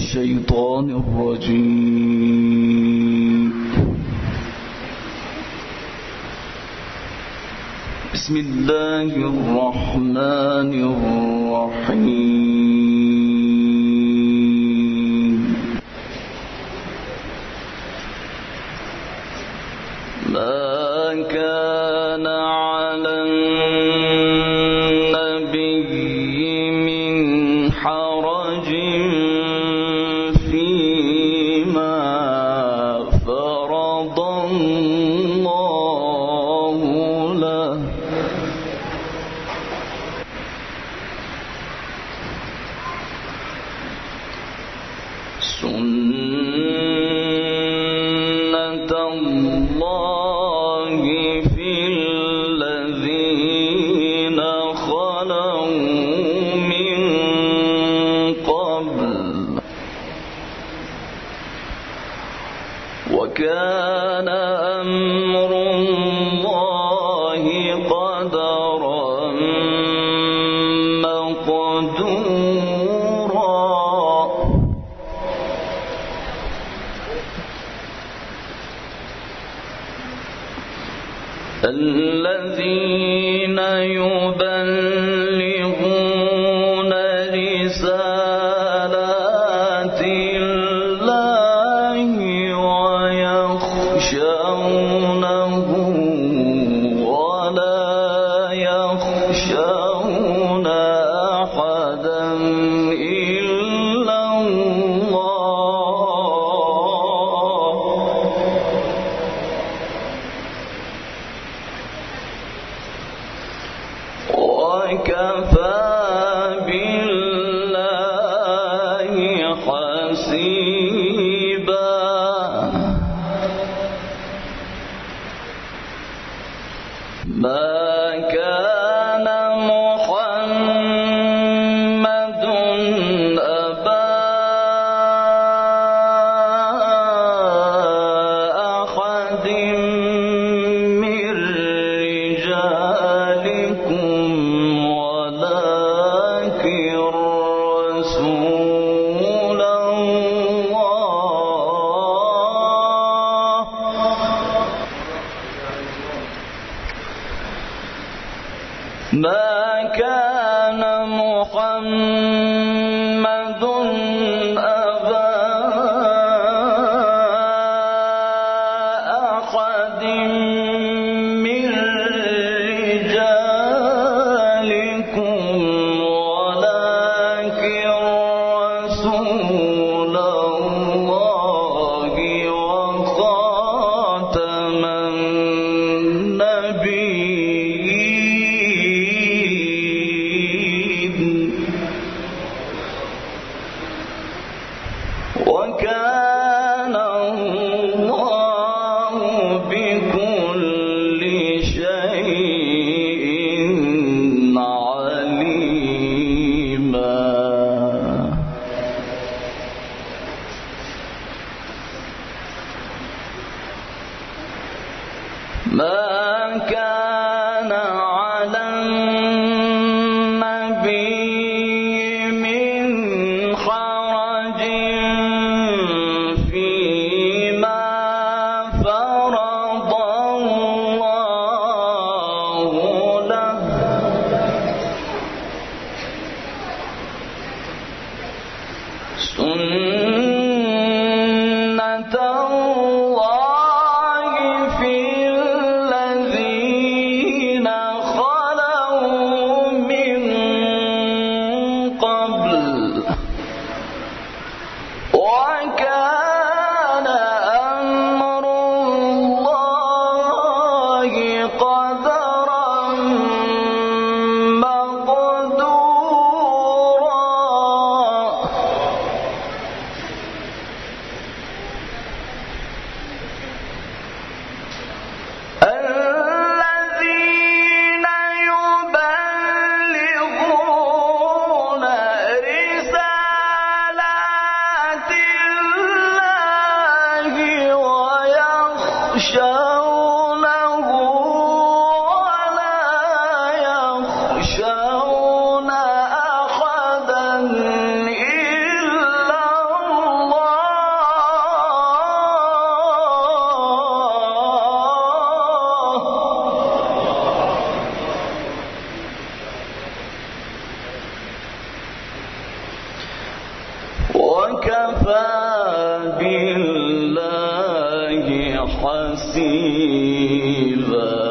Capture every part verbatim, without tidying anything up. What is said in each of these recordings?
الشيطان الرجيم. بسم الله الرحمن الرحيم. ما كان على النبي من حرج فيما فرض الله له سنة الله في الذين خلوا من قبل وكان أمر الله قدرا مقدورا. الذين يبلغون رسالات الله ويخشونه ولا يخشون أحدا إلا الله وكفى بالله حسيبا. ما كان محمد أبا أحد من رجالكم ولكن رسول الله. ما كان محمد أبا أحد من رجالكم ولكن رسول الله وخاتم النبيين. وكان الله بكل شيء عليما. ما كان على النبي من حرج فيما فرض الله له سنة الله في الذين خلوا من قبل وكان أمر الله قدرا مقدورا. وكفى بالله حسيبا.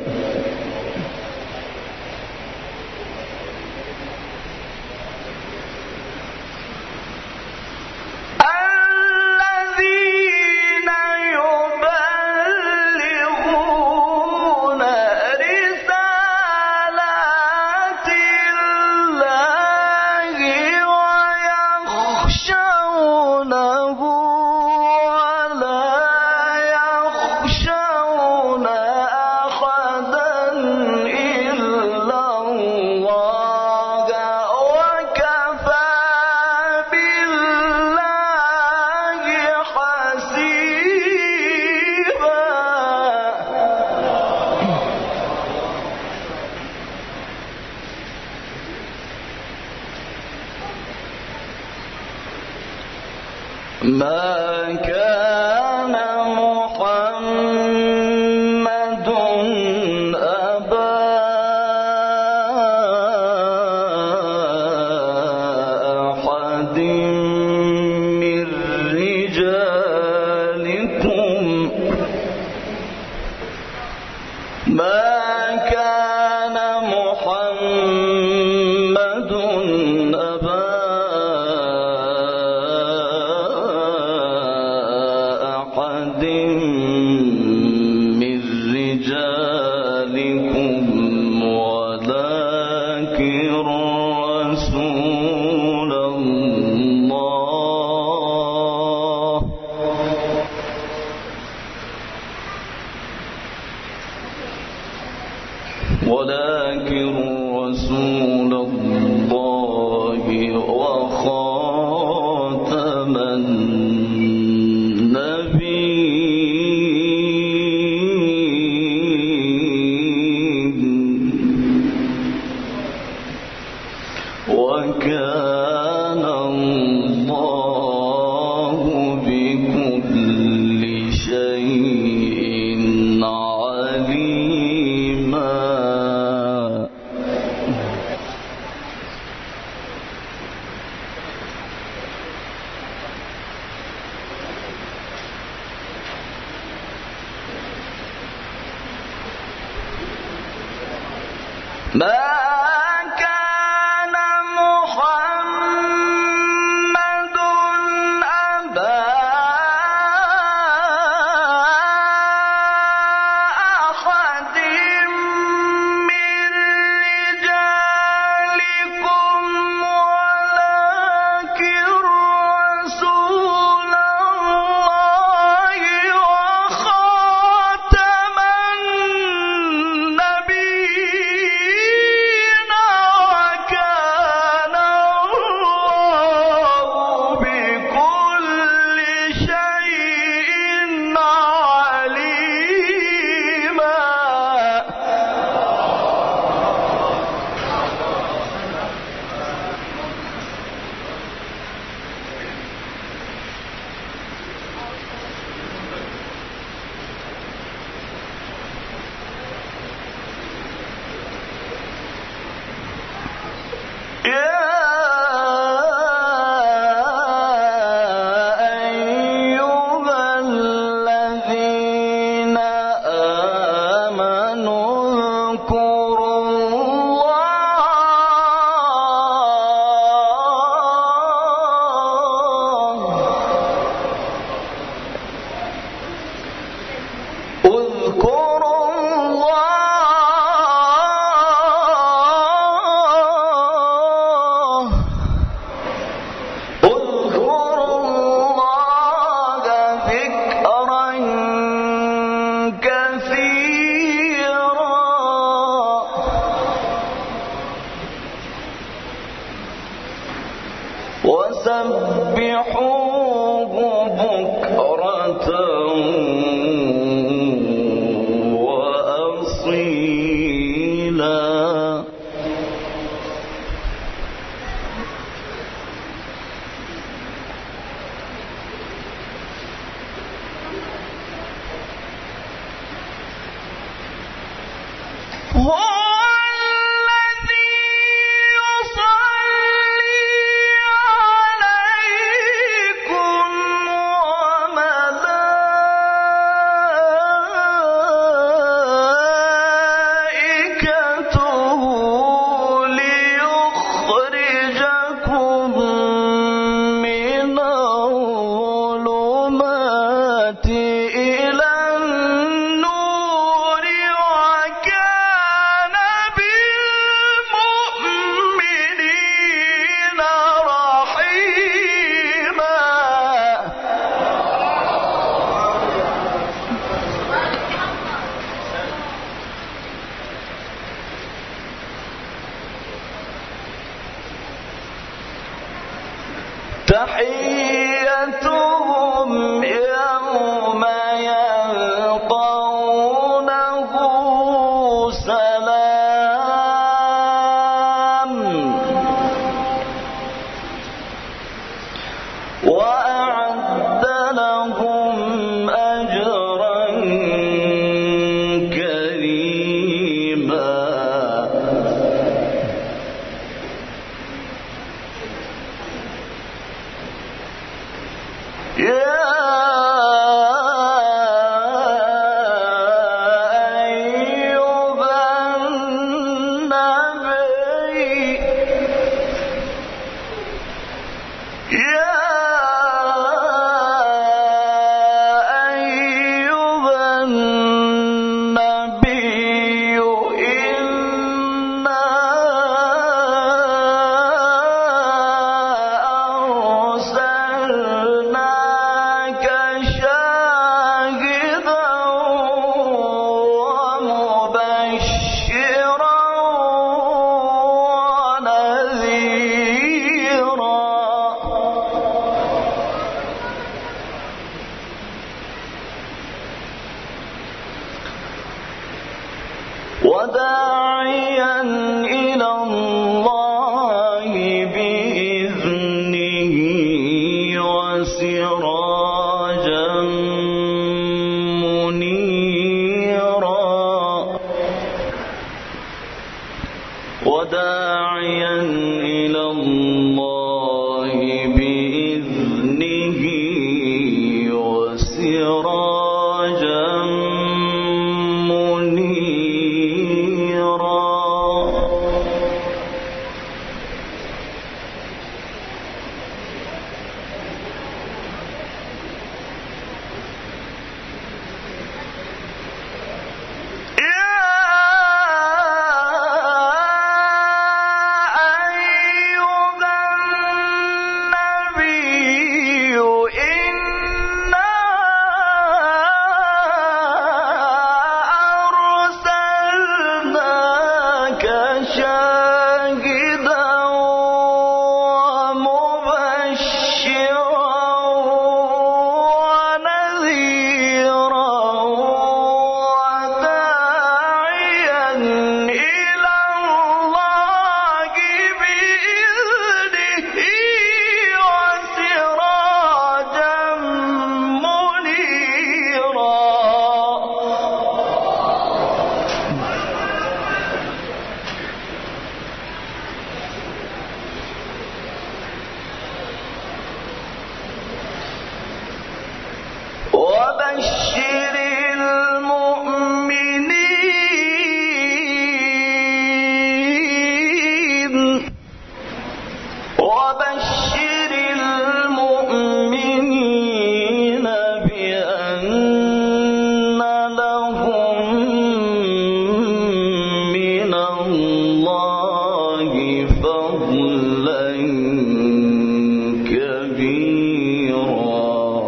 ما كان محمد أبا أحد من رجالكم ما كان محمد أبا أحد من رجالكم ولكن رسول الله ولكن رسول الله وخاتم وكان الله بكل شيء عليما. ما وسبحوه بكرة وأصيلا. تحيتهم يوم يلقونه سلام وأعد لهم أجرا كريما يا وداعيا إلى الله بإذنه وسراجا منيرا وداعيا إلى الله بإذنه وسراجا وبشر المؤمنين وبشر المؤمنين بأن لهم من الله فضلا كبيرا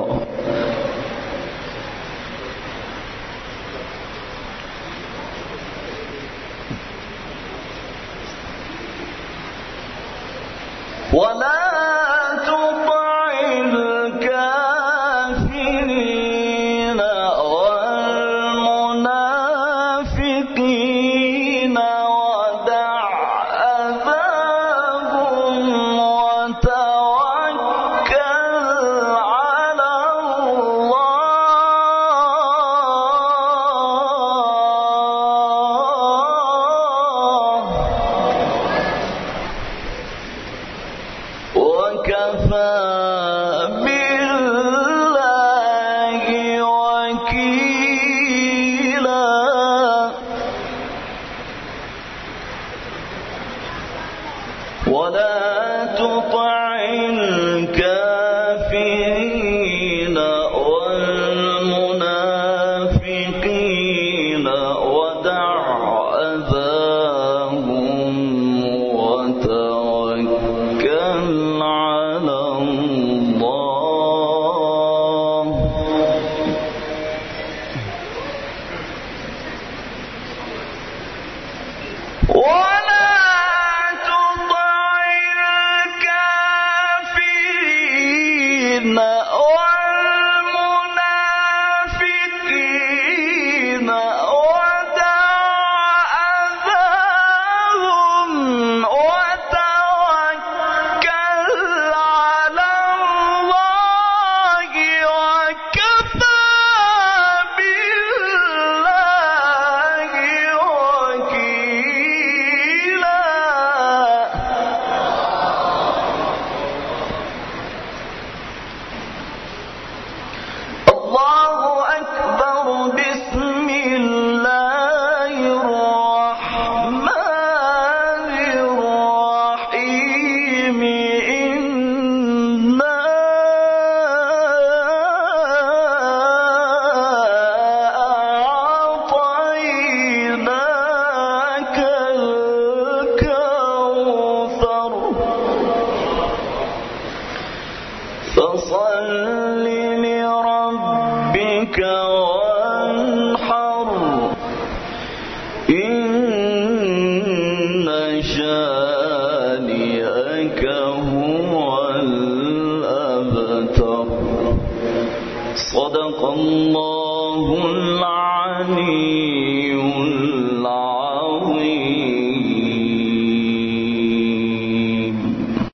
ولا تطع الكافرين والمنافقين ودع أذاهم وتوكل على وكفى بالله وكيلا ولا تطع الكافرين والمنافقين ودع أذاهم وتوكل على الله والمنافقين ودع أذاهم وتوكل على الله وكفى بالله وكيلا. الله أكبر. بسم الله الرحمن الرحيم. إنا أعطيناك الكوثر فصل لربك وانحر إن شانئك هو الأبتر. صدق الله العليم.